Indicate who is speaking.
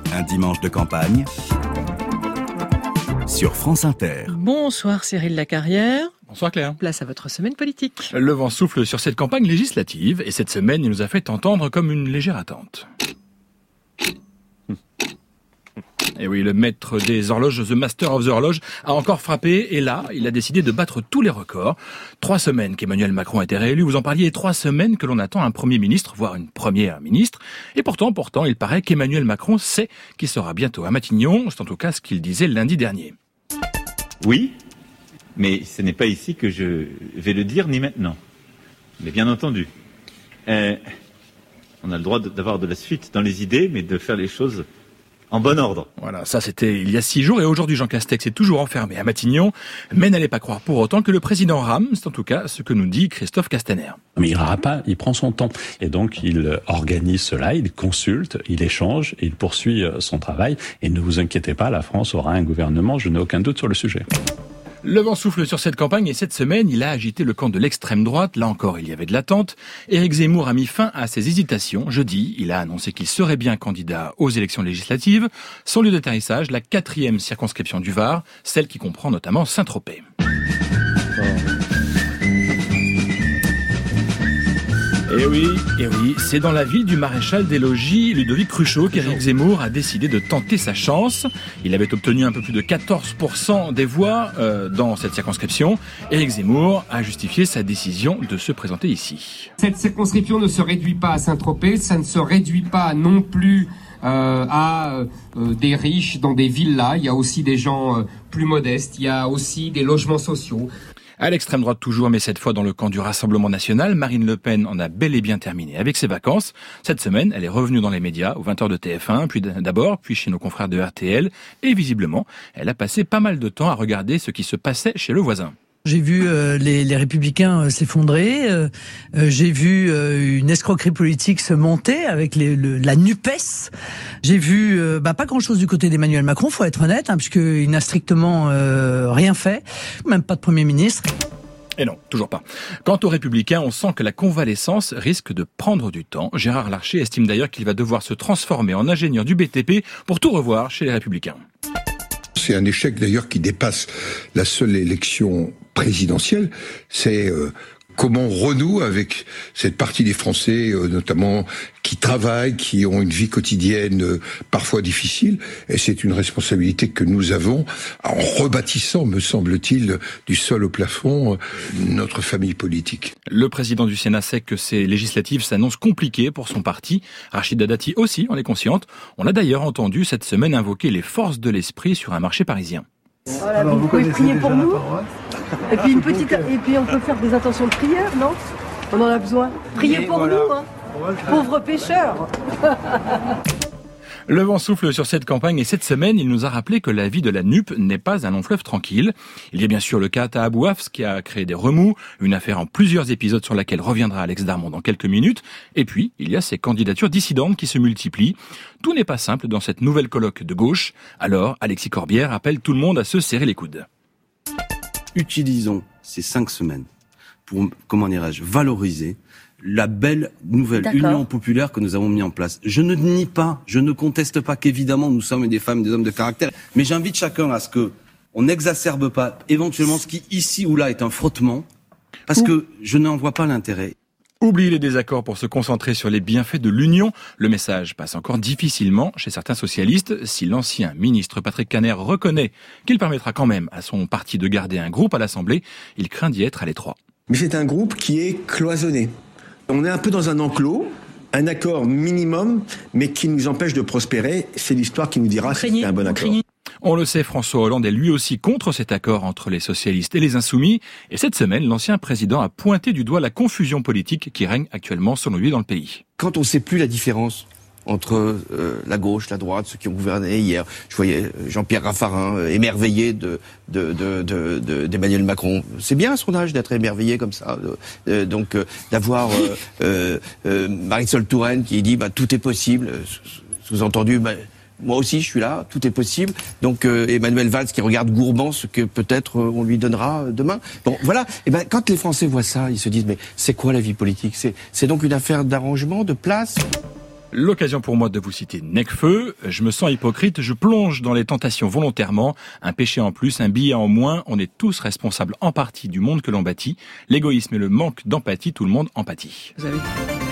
Speaker 1: Un dimanche de campagne sur France Inter.
Speaker 2: Bonsoir Cyril Lacarrière.
Speaker 3: Bonsoir Claire.
Speaker 2: Place à votre semaine politique.
Speaker 3: Le vent souffle sur cette campagne législative et cette semaine, il nous a fait entendre comme une légère attente. Et oui, le maître des horloges, The Master of the Horloge, a encore frappé et là, il a décidé de battre tous les records. 3 semaines qu'Emmanuel Macron a été réélu, vous en parliez, et 3 semaines que l'on attend un Premier ministre, voire une Première ministre. Et pourtant, il paraît qu'Emmanuel Macron sait qu'il sera bientôt à Matignon, c'est en tout cas ce qu'il disait lundi dernier.
Speaker 4: Oui, mais ce n'est pas ici que je vais le dire, ni maintenant. Mais bien entendu, on a le droit d'avoir de la suite dans les idées, mais de faire les choses en bon ordre.
Speaker 3: Voilà, ça c'était il y a 6 jours et aujourd'hui Jean Castex est toujours enfermé à Matignon, mais n'allez pas croire pour autant que le président rame, c'est en tout cas ce que nous dit Christophe Castaner.
Speaker 5: Mais il rame pas, il prend son temps et donc il organise cela, il consulte, il échange, il poursuit son travail et ne vous inquiétez pas, la France aura un gouvernement, je n'ai aucun doute sur le sujet.
Speaker 3: Le vent souffle sur cette campagne et cette semaine, il a agité le camp de l'extrême droite. Là encore, il y avait de l'attente. Éric Zemmour a mis fin à ses hésitations. Jeudi, il a annoncé qu'il serait bien candidat aux élections législatives. Son lieu d'atterrissage, la 4e circonscription du Var, celle qui comprend notamment Saint-Tropez. Et oui, c'est dans la ville du maréchal des logis, Ludovic Cruchot, qu'Éric Zemmour a décidé de tenter sa chance. Il avait obtenu un peu plus de 14% des voix dans cette circonscription. Éric Zemmour a justifié sa décision de se présenter ici.
Speaker 6: Cette circonscription ne se réduit pas à Saint-Tropez, ça ne se réduit pas non plus à des riches dans des villas. Il y a aussi des gens plus modestes, il y a aussi des logements sociaux.
Speaker 3: À l'extrême droite toujours, mais cette fois dans le camp du Rassemblement National, Marine Le Pen en a bel et bien terminé avec ses vacances. Cette semaine, elle est revenue dans les médias, aux 20h de TF1, puis chez nos confrères de RTL, et visiblement, elle a passé pas mal de temps à regarder ce qui se passait chez le voisin.
Speaker 7: J'ai vu les Républicains s'effondrer, j'ai vu une escroquerie politique se monter avec la NUPES. J'ai vu pas grand-chose du côté d'Emmanuel Macron, faut être honnête, puisqu'il n'a strictement rien fait, même pas de Premier ministre.
Speaker 3: Et non, toujours pas. Quant aux Républicains, on sent que la convalescence risque de prendre du temps. Gérard Larcher estime d'ailleurs qu'il va devoir se transformer en ingénieur du BTP pour tout revoir chez les Républicains.
Speaker 8: C'est un échec d'ailleurs qui dépasse la seule élection présidentielle. C'est comment on renoue avec cette partie des Français, notamment qui travaillent, qui ont une vie quotidienne parfois difficile. Et c'est une responsabilité que nous avons en rebâtissant, me semble-t-il, du sol au plafond, notre famille politique.
Speaker 3: Le président du Sénat sait que ces législatives s'annoncent compliquées pour son parti. Rachida Dati aussi en est consciente. On l'a d'ailleurs entendu cette semaine invoquer les forces de l'esprit sur un marché parisien.
Speaker 9: Voilà, vous pouvez prier pour nous. Et puis on peut faire des intentions de prière, non ? On en a besoin. Priez pour nous, pauvres pécheurs.
Speaker 3: Le vent souffle sur cette campagne et cette semaine, il nous a rappelé que la vie de la NUP n'est pas un long fleuve tranquille. Il y a bien sûr le cas Taha Bouafs qui a créé des remous, une affaire en plusieurs épisodes sur laquelle reviendra Alex Darmon dans quelques minutes. Et puis, il y a ces candidatures dissidentes qui se multiplient. Tout n'est pas simple dans cette nouvelle colloque de gauche. Alors, Alexis Corbière appelle tout le monde à se serrer les coudes.
Speaker 10: Utilisons ces 5 semaines pour, valoriser la belle nouvelle union populaire que nous avons mis en place. Je ne nie pas, je ne conteste pas qu'évidemment nous sommes des femmes et des hommes de caractère, mais j'invite chacun à ce que on n'exacerbe pas éventuellement ce qui ici ou là est un frottement, parce que je n'en vois pas l'intérêt.
Speaker 3: Oubliez les désaccords pour se concentrer sur les bienfaits de l'union. Le message passe encore difficilement chez certains socialistes. Si l'ancien ministre Patrick Kanner reconnaît qu'il permettra quand même à son parti de garder un groupe à l'Assemblée, il craint d'y être à l'étroit.
Speaker 11: Mais c'est un groupe qui est cloisonné. On est un peu dans un enclos, un accord minimum, mais qui nous empêche de prospérer. C'est l'histoire qui nous dira si c'est un bon accord.
Speaker 3: On le sait, François Hollande est lui aussi contre cet accord entre les socialistes et les insoumis. Et cette semaine, l'ancien président a pointé du doigt la confusion politique qui règne actuellement, selon lui, dans le pays.
Speaker 10: Quand on ne sait plus la différence entre la gauche, la droite, ceux qui ont gouverné hier, je voyais Jean-Pierre Raffarin émerveillé d'Emmanuel Macron. C'est bien à son âge d'être émerveillé comme ça. Donc d'avoir Marisol Touraine qui dit tout est possible, sous-entendu moi aussi je suis là, tout est possible. Donc Emmanuel Valls qui regarde Gourban ce que peut-être on lui donnera demain. Bon voilà, et quand les Français voient ça, ils se disent mais c'est quoi la vie politique ? C'est donc une affaire d'arrangement, de place ?
Speaker 3: L'occasion pour moi de vous citer Necfeu. Je me sens hypocrite, je plonge dans les tentations volontairement. Un péché en plus, un billet en moins. On est tous responsables en partie du monde que l'on bâtit. L'égoïsme et le manque d'empathie, tout le monde en pâtit.
Speaker 2: Vous avez